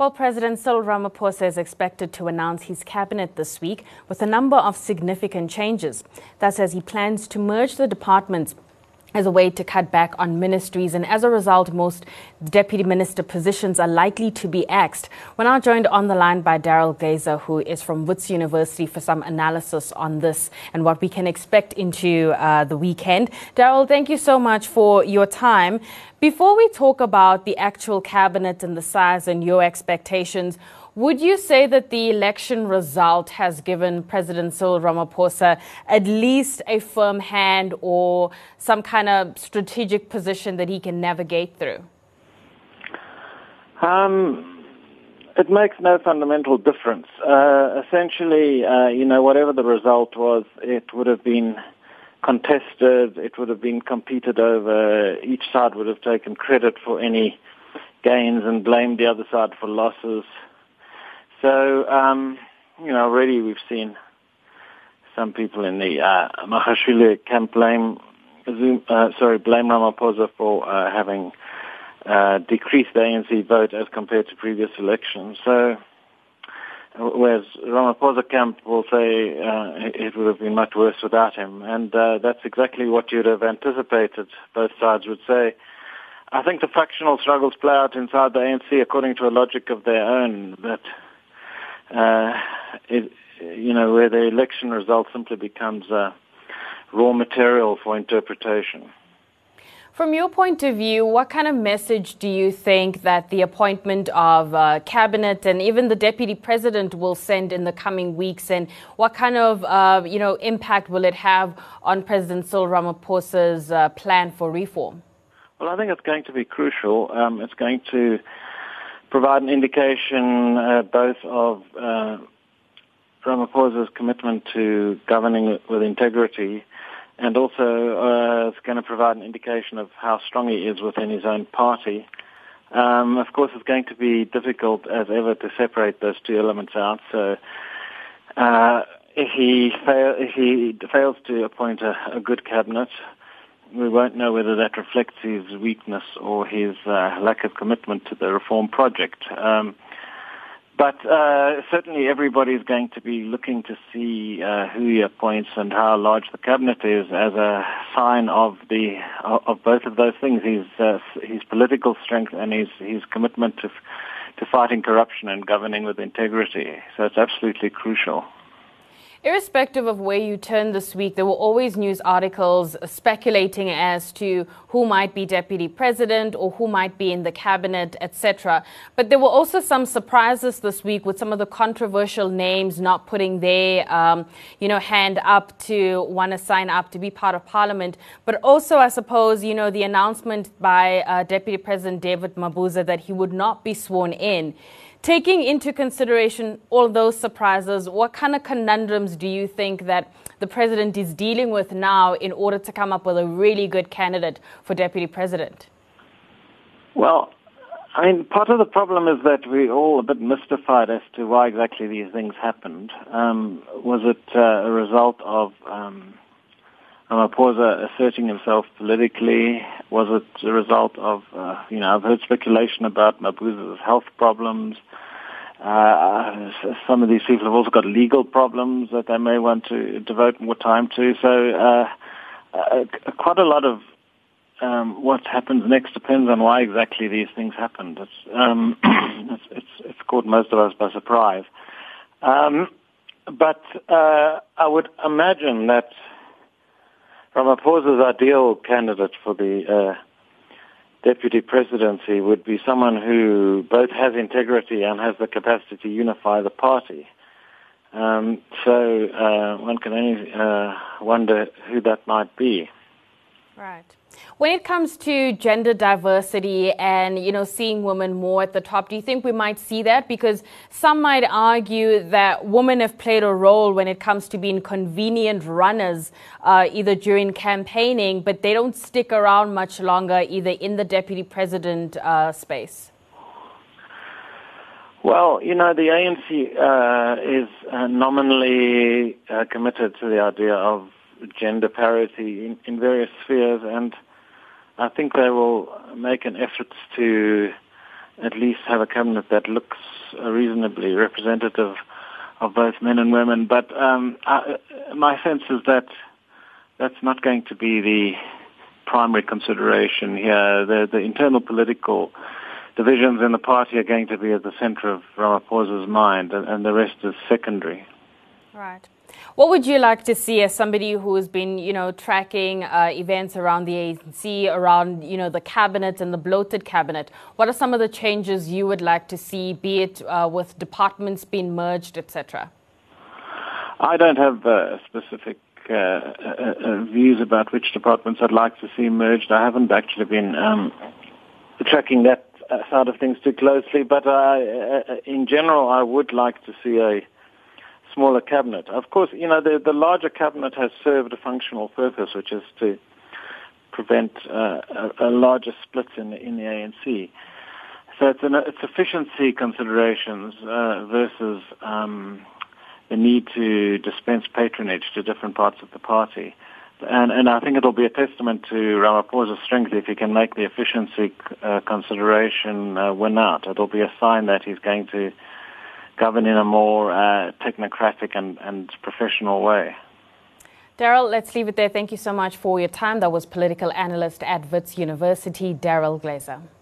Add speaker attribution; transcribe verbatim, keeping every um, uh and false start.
Speaker 1: Well, President Cyril Ramaphosa is expected to announce his cabinet this week with a number of significant changes. That says he plans to merge the departments as a way to cut back on ministries, and as a result, most deputy minister positions are likely to be axed. We're now joined on the line by Daryl Gazer, who is from Wits University, for some analysis on this and what we can expect into uh, the weekend. Daryl, thank you so much for your time. Before we talk about the actual cabinet and the size and your expectations, would you say that the election result has given President Cyril Ramaphosa at least a firm hand or some kind of strategic position that he can navigate through?
Speaker 2: Um, it makes no fundamental difference. Uh, essentially, uh, you know, whatever the result was, it would have been contested, it would have been competed over, each side would have taken credit for any gains and blamed the other side for losses. So, um, you know, already we've seen some people in the uh, Mahashule camp blame, uh, sorry, blame Ramaphosa for uh, having uh, decreased the A N C vote as compared to previous elections. So, whereas Ramaphosa camp will say uh, it would have been much worse without him, and uh, that's exactly what you'd have anticipated. Both sides would say. I think the factional struggles play out inside the A N C according to a logic of their own, that Uh, it, you know, where the election result simply becomes uh, raw material for interpretation.
Speaker 1: From your point of view, what kind of message do you think that the appointment of uh, cabinet and even the deputy president will send in the coming weeks, and what kind of, uh, you know, impact will it have on President Cyril Ramaphosa's uh, plan for reform?
Speaker 2: Well, I think it's going to be crucial. Um, it's going to provide an indication uh, both of uh, Ramaphosa's commitment to governing with integrity, and also uh, it's going to provide an indication of how strong he is within his own party. Um, of course, it's going to be difficult as ever to separate those two elements out. So uh, if he fail, if he fails to appoint a, a good cabinet, we won't know whether that reflects his weakness or his uh, lack of commitment to the reform project. Um, but uh, certainly everybody is going to be looking to see uh, who he appoints and how large the cabinet is as a sign of the of both of those things: his uh, his political strength and his his commitment to to fighting corruption and governing with integrity. So it's absolutely crucial.
Speaker 1: Irrespective of where you turn this week, there were always news articles speculating as to who might be deputy president or who might be in the cabinet, et cetera. But there were also some surprises this week with some of the controversial names not putting their, um, you know, hand up to want to sign up to be part of parliament. But also, I suppose, you know, the announcement by uh, Deputy President David Mabuza that he would not be sworn in. Taking into consideration all those surprises, what kind of conundrums do you think that the president is dealing with now in order to come up with a really good candidate for deputy president?
Speaker 2: Well, I mean, part of the problem is that we're all a bit mystified as to why exactly these things happened. Um, was it uh, a result of um, Ramaphosa asserting himself politically? Was it a result of, uh, you know, I've heard speculation about Mabuza's health problems. Uh, some of these people have also got legal problems that they may want to devote more time to. So uh, uh, quite a lot of um, what happens next depends on why exactly these things happened. It's, um, it's, it's, it's caught most of us by surprise. Um, but uh, I would imagine that Ramaphosa's ideal candidate for the uh, deputy presidency would be someone who both has integrity and has the capacity to unify the party. Um, so uh, one can only uh, wonder who that might be.
Speaker 1: Right. When it comes to gender diversity and, you know, seeing women more at the top, do you think we might see that? Because some might argue that women have played a role when it comes to being convenient runners, uh, either during campaigning, but they don't stick around much longer, either in the deputy president uh, space.
Speaker 2: Well, you know, the A N C uh, is uh, nominally uh, committed to the idea of gender parity in, in various spheres, and I think they will make an effort to at least have a cabinet that looks reasonably representative of both men and women. But um, I, my sense is that that's not going to be the primary consideration here. The, the internal political divisions in the party are going to be at the center of Ramaphosa's mind, and, and the rest is secondary.
Speaker 1: Right. What would you like to see as somebody who has been, you know, tracking uh, events around the A N C, around, you know, the cabinet and the bloated cabinet? What are some of the changes you would like to see, be it uh, with departments being merged, et cetera?
Speaker 2: I don't have uh, specific uh, uh, uh, views about which departments I'd like to see merged. I haven't actually been um, tracking that side of things too closely, but uh, uh, in general, I would like to see a smaller cabinet. Of course, you know, the, the larger cabinet has served a functional purpose, which is to prevent uh, a, a larger split in, in the A N C. So it's, an, it's efficiency considerations uh, versus um, the need to dispense patronage to different parts of the party. And, and I think it'll be a testament to Ramaphosa's strength if he can make the efficiency uh, consideration uh, win out. It'll be a sign that he's going to govern in a more uh, technocratic and, and professional way.
Speaker 1: Daryl, let's leave it there. Thank you so much for your time. That was political analyst at Wits University, Daryl Glaser.